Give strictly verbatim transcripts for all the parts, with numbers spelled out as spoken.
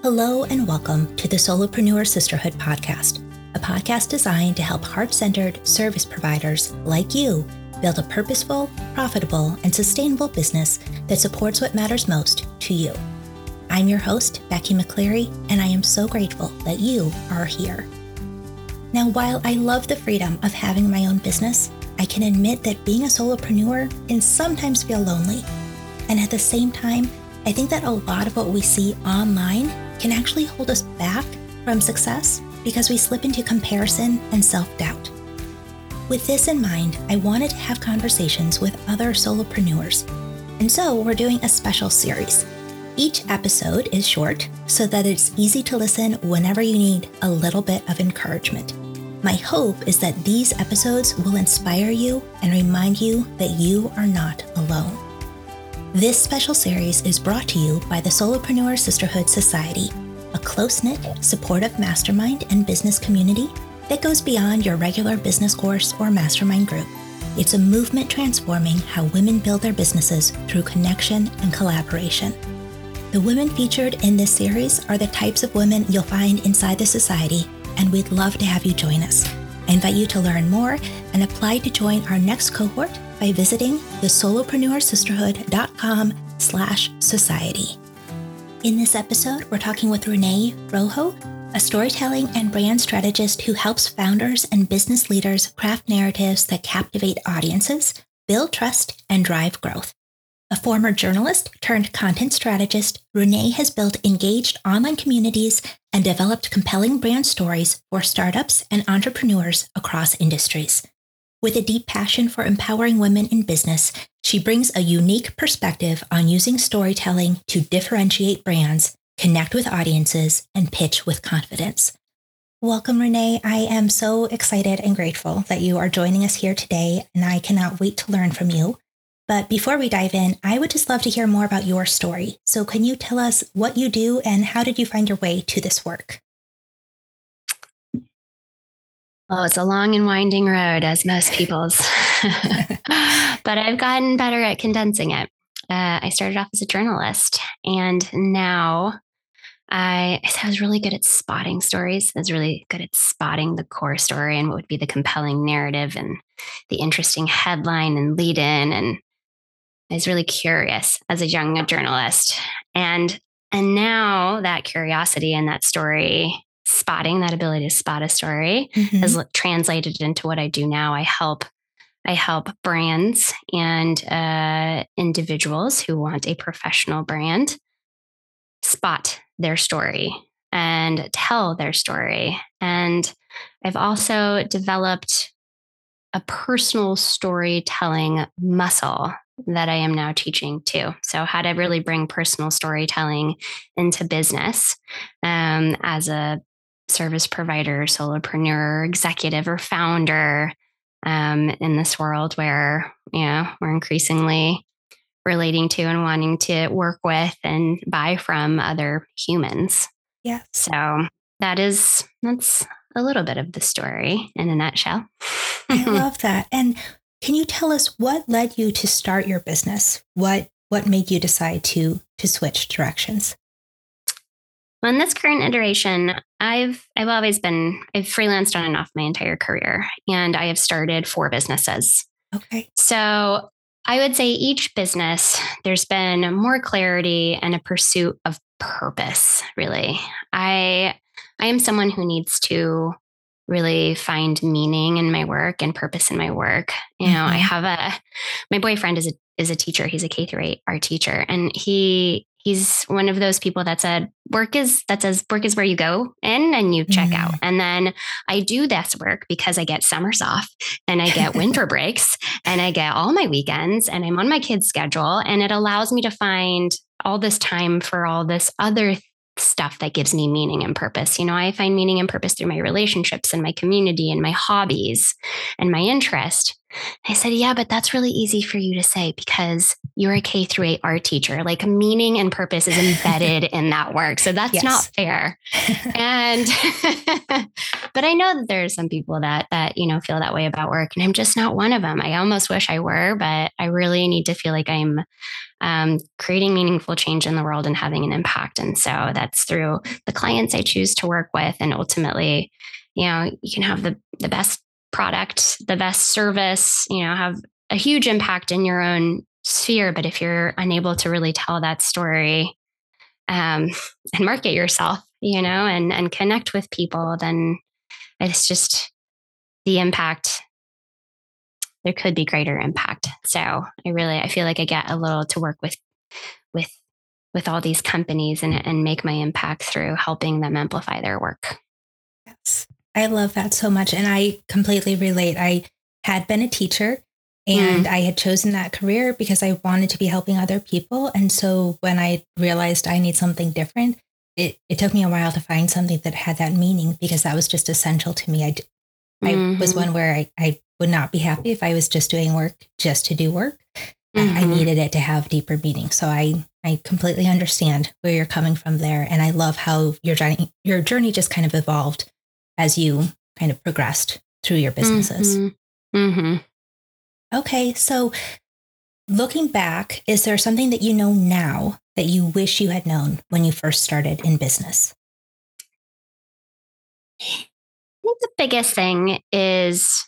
Hello and welcome to the Solopreneur Sisterhood podcast, a podcast designed to help heart-centered service providers like you build a purposeful, profitable, and sustainable business that supports what matters most to you. I'm your host, Becky McCleary, and I am so grateful that you are here. Now, while I love the freedom of having my own business, I can admit that being a solopreneur can sometimes feel lonely. And at the same time, I think that a lot of what we see online can actually hold us back from success because we slip into comparison and self-doubt. With this in mind, I wanted to have conversations with other solopreneurs. And so we're doing a special series. Each episode is short so that it's easy to listen whenever you need a little bit of encouragement. My hope is that these episodes will inspire you and remind you that you are not alone. This special series is brought to you by the Solopreneur Sisterhood Society, a close-knit, supportive mastermind and business community that goes beyond your regular business course or mastermind group. It's a movement transforming how women build their businesses through connection and collaboration. The women featured in this series are the types of women you'll find inside the society, and we'd love to have you join us. I invite you to learn more and apply to join our next cohort by visiting the solopreneur sisterhood dot com slash society. In this episode, we're talking with Renee Rojo, a storytelling and brand strategist who helps founders and business leaders craft narratives that captivate audiences, build trust, and drive growth. A former journalist turned content strategist, Renee has built engaged online communities and developed compelling brand stories for startups and entrepreneurs across industries. With a deep passion for empowering women in business, she brings a unique perspective on using storytelling to differentiate brands, connect with audiences, and pitch with confidence. Welcome, Renee. I am so excited and grateful that you are joining us here today, and I cannot wait to learn from you. But before we dive in, I would just love to hear more about your story. So can you tell us what you do and how did you find your way to this work? Well, it's a long and winding road, as most people's, but I've gotten better at condensing it. Uh, I started off as a journalist, and now I, I was really good at spotting stories. I was really good at spotting the core story and what would be the compelling narrative and the interesting headline and lead in. And I was really curious as a young journalist. And, and now that curiosity and that story spotting, that ability to spot a story mm-hmm. has translated into what I do now. I help, I help brands and uh, individuals who want a professional brand spot their story and tell their story. And I've also developed a personal storytelling muscle that I am now teaching too. So how to really bring personal storytelling into business um, as a service provider, solopreneur, executive, or founder um, in this world where, you know, we're increasingly relating to and wanting to work with and buy from other humans. Yeah. So that is, that's a little bit of the story in a nutshell. I love that. And can you tell us what led you to start your business? What what made you decide to to switch directions? Well, in this current iteration, I've I've always been I've freelanced on and off my entire career, and I have started four businesses. Okay. So I would say each business, there's been more clarity and a pursuit of purpose. Really, I I am someone who needs to really find meaning in my work and purpose in my work. You know, mm-hmm. I have a, my boyfriend is a, is a teacher. He's a K through eight art teacher. And he, he's one of those people that said, work is, that says work is where you go in and you check mm-hmm. out. And then I do this work because I get summers off and I get winter breaks and I get all my weekends and I'm on my kids' schedule. And it allows me to find all this time for all this other stuff that gives me meaning and purpose. You know, I find meaning and purpose through my relationships and my community and my hobbies and my interest. I said, yeah, but that's really easy for you to say because you're a K through eight art teacher. Like meaning and purpose is embedded in that work. So that's yes. not fair. And, but I know that there are some people that, that, you know, feel that way about work, and I'm just not one of them. I almost wish I were, but I really need to feel like I'm um, creating meaningful change in the world and having an impact. And so that's through the clients I choose to work with. And ultimately, you know, you can have the, the best product, the best service, you know, have a huge impact in your own sphere. But if you're unable to really tell that story um, and market yourself, you know, and, and connect with people, then it's just the impact. There could be greater impact. So I really, I feel like I get a little to work with, with, with all these companies and, and make my impact through helping them amplify their work. Yes. I love that so much. And I completely relate. I had been a teacher and mm. I had chosen that career because I wanted to be helping other people. And so when I realized I need something different, it, it took me a while to find something that had that meaning, because that was just essential to me. I, mm-hmm. I was one where I, I would not be happy if I was just doing work just to do work. Mm-hmm. Uh, I needed it to have deeper meaning. So I, I completely understand where you're coming from there. And I love how your journey, your journey just kind of evolved as you kind of progressed through your businesses. Mm-hmm. Mm-hmm. Okay. So looking back, is there something that you know now that you wish you had known when you first started in business? I think the biggest thing is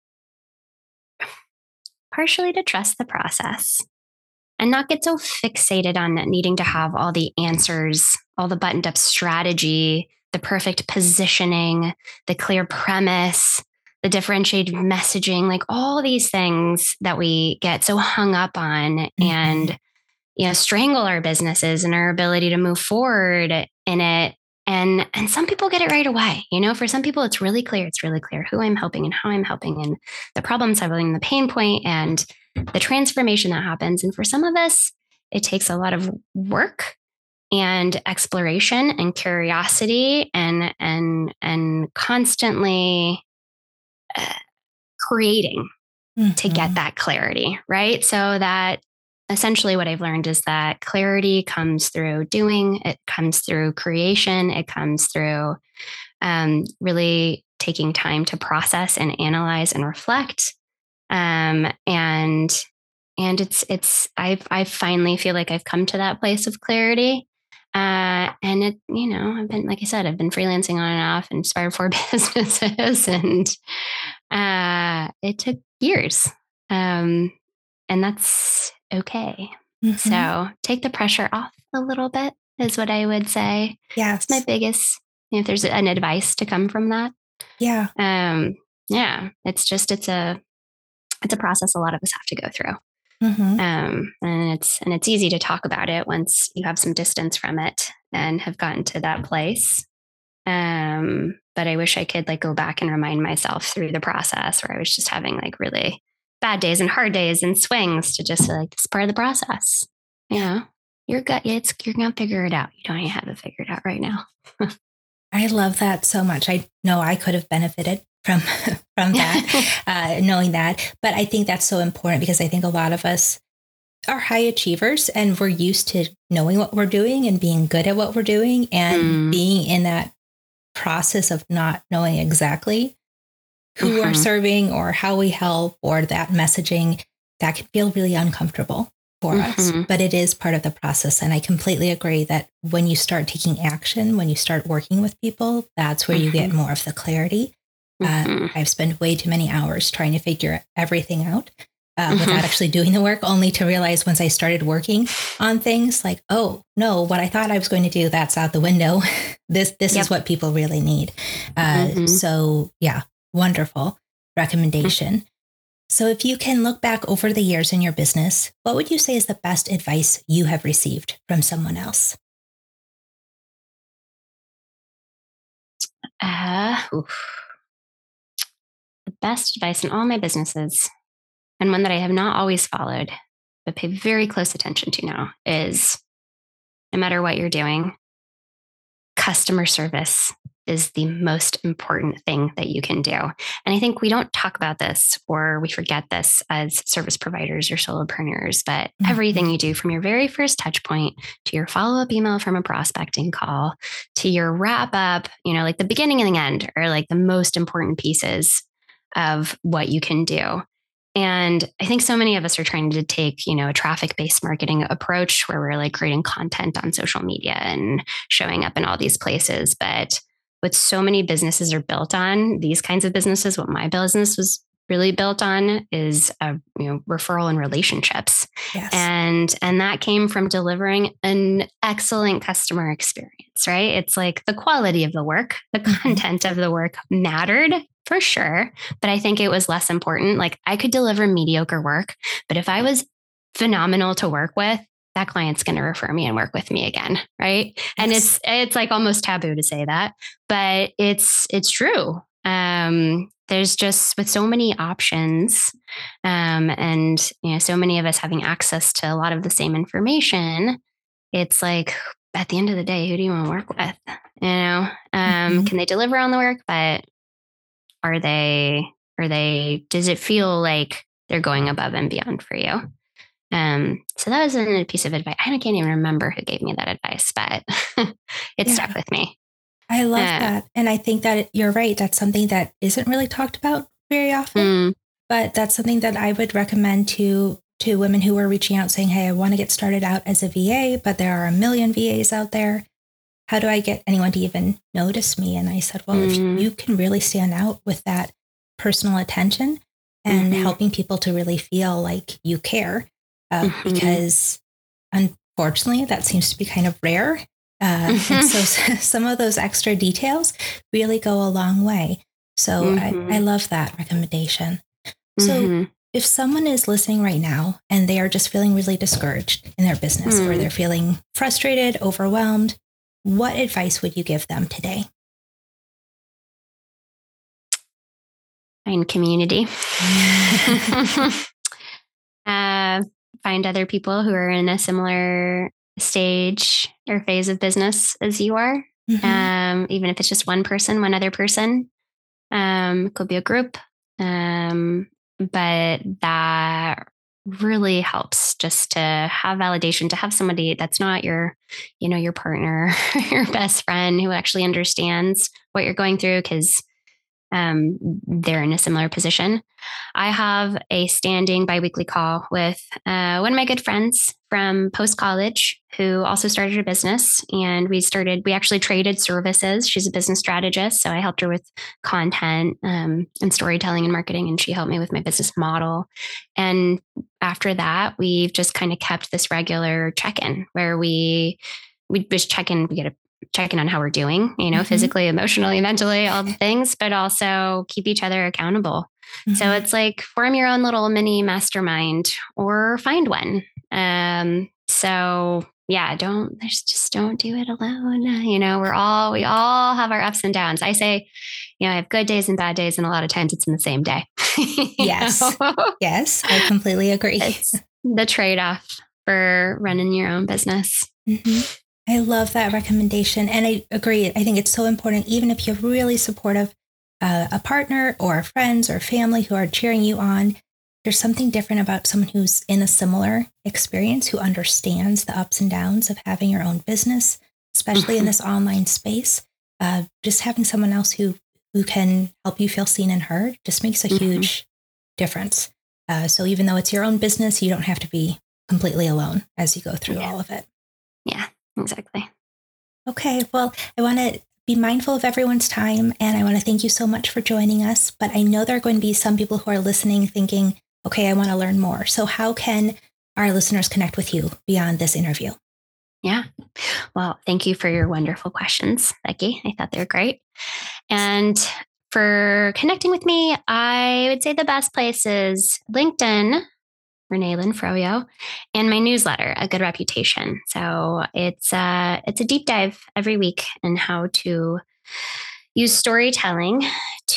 partially to trust the process and not get so fixated on needing to have all the answers, all the buttoned up strategy, the perfect positioning, the clear premise, the differentiated messaging, like all these things that we get so hung up on mm-hmm. and, you know, strangle our businesses and our ability to move forward in it. And, and some people get it right away. You know, for some people, it's really clear. It's really clear who I'm helping and how I'm helping and the problem solving, the pain point and the transformation that happens. And for some of us, it takes a lot of work and exploration and curiosity and and and constantly uh, creating mm-hmm. to get that clarity, right? So that essentially what I've learned is that clarity comes through doing, it comes through creation, it comes through um, really taking time to process and analyze and reflect. Um, and and it's it's I I finally feel like I've come to that place of clarity. Uh, and it, you know, I've been, like I said, I've been freelancing on and off and inspired four businesses, and uh, it took years. Um, and that's okay. Mm-hmm. So take the pressure off a little bit is what I would say. Yeah. It's my biggest, you know, if there's an advice to come from that. Yeah. Um, yeah, it's just, it's a, it's a process a lot of us have to go through. Mm-hmm. Um, and it's, and it's easy to talk about it once you have some distance from it and have gotten to that place. Um, but I wish I could like go back and remind myself through the process where I was just having like really bad days and hard days and swings to just like, it's part of the process. You know, you're gut, it's, you're going to figure it out. You don't even have it figured out right now. I love that so much. I know I could have benefited from from that, uh, knowing that. But I think that's so important because I think a lot of us are high achievers and we're used to knowing what we're doing and being good at what we're doing and mm. being in that process of not knowing exactly who mm-hmm. we're serving or how we help or that messaging. That can feel really uncomfortable for mm-hmm. us, but it is part of the process. And I completely agree that when you start taking action, when you start working with people, that's where mm-hmm. you get more of the clarity. Mm-hmm. Uh, I've spent way too many hours trying to figure everything out uh, mm-hmm. without actually doing the work, only to realize once I started working on things like, oh, no, what I thought I was going to do, that's out the window. this this yep. is what people really need. Uh, mm-hmm. So, yeah, wonderful recommendation. Mm-hmm. So if you can look back over the years in your business, what would you say is the best advice you have received from someone else? Uh, the best advice in all my businesses, and one that I have not always followed, but pay very close attention to now, is no matter what you're doing, customer service is the most important thing that you can do. And I think we don't talk about this, or we forget this as service providers or solopreneurs, but mm-hmm. everything you do from your very first touch point to your follow-up email from a prospecting call to your wrap up, you know, like the beginning and the end are like the most important pieces of what you can do. And I think so many of us are trying to take, you know, a traffic-based marketing approach where we're like creating content on social media and showing up in all these places. But what so many businesses are built on, these kinds of businesses, what my business was really built on is a, you know, referral and relationships. Yes. And, and that came from delivering an excellent customer experience, right? It's like the quality of the work, the mm-hmm. content of the work mattered for sure. But I think it was less important. Like I could deliver mediocre work, but if I was phenomenal to work with, that client's going to refer me and work with me again. Right. Yes. And it's, it's like almost taboo to say that, but it's, it's true. Um, there's just with so many options, um, and, you know, so many of us having access to a lot of the same information. It's like, at the end of the day, who do you want to work with? You know, um, mm-hmm. can they deliver on the work, but are they, are they, does it feel like they're going above and beyond for you? Um, so that was a piece of advice. I can't even remember who gave me that advice, but it yeah. stuck with me. I love uh, that. And I think that you're right. That's something that isn't really talked about very often, mm. but that's something that I would recommend to, to women who are reaching out saying, hey, I want to get started out as a V A, but there are a million V As out there. How do I get anyone to even notice me? And I said, well, mm. if you can really stand out with that personal attention and mm-hmm. helping people to really feel like you care, uh, mm-hmm. because unfortunately that seems to be kind of rare. Uh, mm-hmm. And so some of those extra details really go a long way. So mm-hmm. I, I love that recommendation. So mm-hmm. if someone is listening right now and they are just feeling really discouraged in their business mm. or they're feeling frustrated, overwhelmed, what advice would you give them today? Find community. uh, find other people who are in a similar stage or phase of business as you are. Mm-hmm. Um, even if it's just one person, one other person, um, it could be a group. Um, but that really helps just to have validation, to have somebody that's not your, you know, your partner, your best friend who actually understands what you're going through because um, they're in a similar position. I have a standing biweekly call with uh, one of my good friends from post-college who also started a business. And we started, we actually traded services. She's a business strategist. So I helped her with content um, and storytelling and marketing. And she helped me with my business model. And after that, we've just kind of kept this regular check-in where we, we just check in, we get a check in on how we're doing, you know, mm-hmm. physically, emotionally, mentally, all the things, but also keep each other accountable. Mm-hmm. So it's like form your own little mini mastermind or find one. Um, so yeah, don't, just don't do it alone. You know, we're all, we all have our ups and downs. I say, you know, I have good days and bad days, and a lot of times it's in the same day. Yes. Yes. I completely agree. It's the trade-off for running your own business. Mm-hmm. I love that recommendation. And I agree. I think it's so important, even if you're really supportive, uh, a partner or friends or family who are cheering you on, there's something different about someone who's in a similar experience, who understands the ups and downs of having your own business, especially in this online space. Uh, just having someone else who, who can help you feel seen and heard just makes a mm-hmm. huge difference. Uh, so even though it's your own business, you don't have to be completely alone as you go through yeah. all of it. Yeah. Exactly. Okay. Well, I want to be mindful of everyone's time, and I want to thank you so much for joining us. But I know there are going to be some people who are listening thinking, okay, I want to learn more. So how can our listeners connect with you beyond this interview? Yeah. Well, thank you for your wonderful questions, Becky. I thought they were great. And for connecting with me, I would say the best place is LinkedIn, Renee Lynn Froyo, and my newsletter, A Good Reputation. So it's uh, it's a deep dive every week in how to use storytelling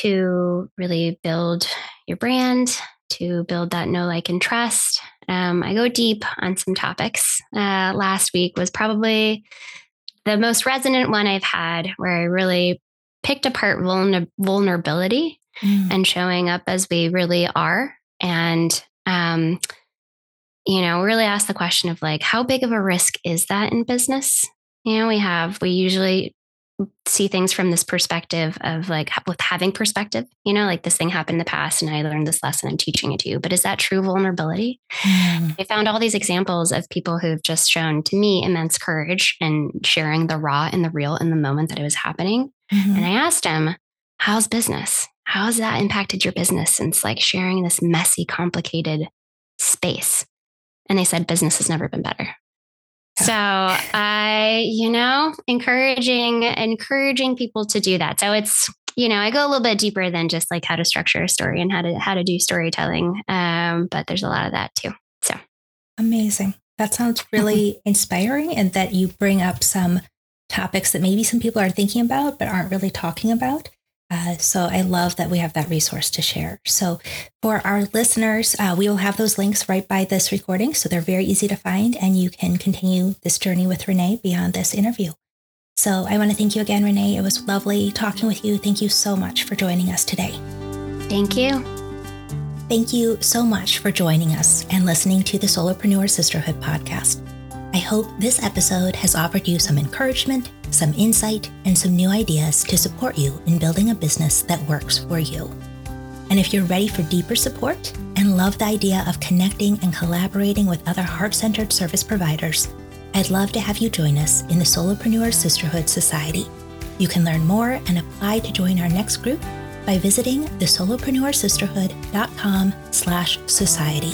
to really build your brand, to build that know, like, and trust. Um, I go deep on some topics. Uh, last week was probably the most resonant one I've had, where I really picked apart vulner- vulnerability mm. and showing up as we really are. And, um, you know, really ask the question of like, how big of a risk is that in business? You know, we have, we usually see things from this perspective of like with having perspective, you know, like this thing happened in the past and I learned this lesson, I'm teaching it to you. But is that true vulnerability? Mm. I found all these examples of people who've just shown to me immense courage and sharing the raw and the real in the moment that it was happening. Mm-hmm. And I asked him, how's business? How has that impacted your business since like sharing this messy, complicated space? And they said, business has never been better. So I, you know, encouraging, encouraging people to do that. So it's, you know, I go a little bit deeper than just like how to structure a story and how to, how to do storytelling. Um, but there's a lot of that too. So amazing. That sounds really inspiring, and that you bring up some topics that maybe some people are thinking about, but aren't really talking about. Uh, so I love that we have that resource to share. So for our listeners, uh, we will have those links right by this recording. So they're very easy to find, and you can continue this journey with Renee beyond this interview. So I want to thank you again, Renee. It was lovely talking with you. Thank you so much for joining us today. Thank you. Thank you so much for joining us and listening to the Solopreneur Sisterhood podcast. I hope this episode has offered you some encouragement, some insight, and some new ideas to support you in building a business that works for you. And if you're ready for deeper support and love the idea of connecting and collaborating with other heart-centered service providers, I'd love to have you join us in the Solopreneur Sisterhood Society. You can learn more and apply to join our next group by visiting the solopreneur sisterhood dot com slash society.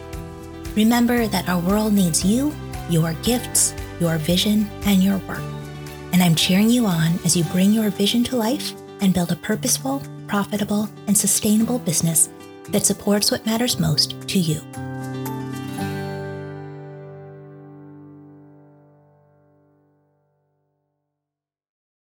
Remember that our world needs you, your gifts, your vision, and your work. And I'm cheering you on as you bring your vision to life and build a purposeful, profitable, and sustainable business that supports what matters most to you.